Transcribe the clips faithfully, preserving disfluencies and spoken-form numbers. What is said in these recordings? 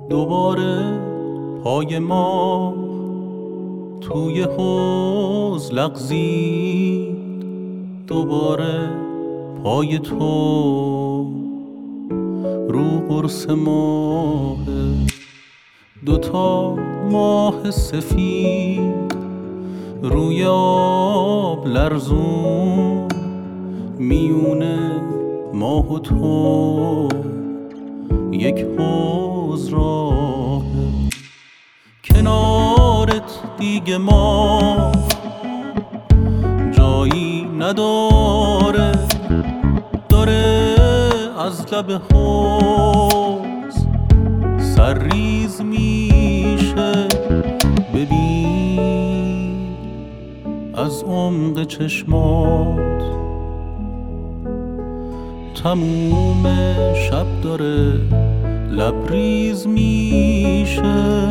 دوباره پای ما توی حوض لغزید، دوباره پای تو رو قرص ماه، دوتا ماه سفید روی آب لرزون، میونه ماه و تو یک حوض راه. کنارت دیگه ما جایی نداره، داره از لب حوض سرریز میشه. ببین از عمق چشمات تموم شب داره لبریز میشه.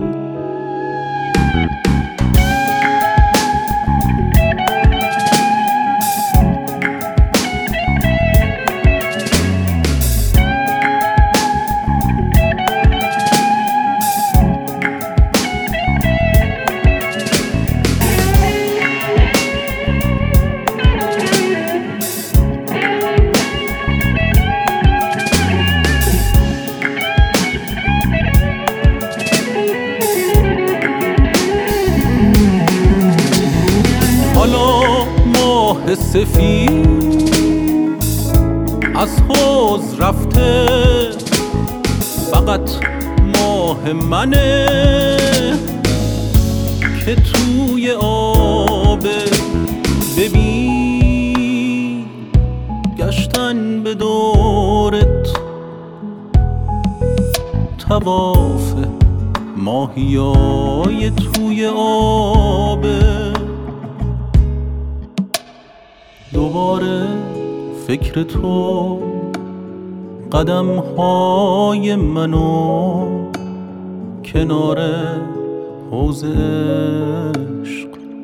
حالا ماه سفید از حوض رفته، فقط ماه منه که توی آبه. ببین گشتن به دورت طواف ماهیای توی آبه. دوباره فکر تو قدم های منو کنار حوض عشق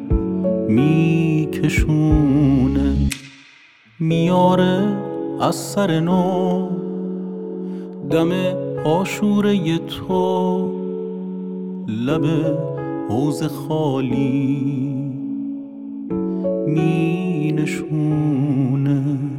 میکشونه، میاره از سر نو دم پاشوره تو لب حوض خالی می نشونه.